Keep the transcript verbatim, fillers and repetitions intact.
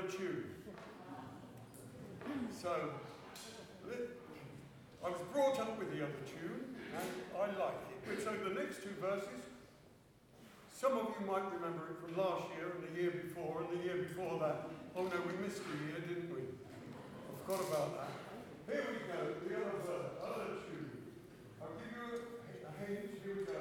other tune. So, I was brought up with the other tune, and I like it. So the next two verses, some of you might remember it from last year and the year before and the year before that. Oh no, we missed a year, didn't we? I forgot about that. Here we go, the other verse, other tune. I'll give you a, a hint, here we go.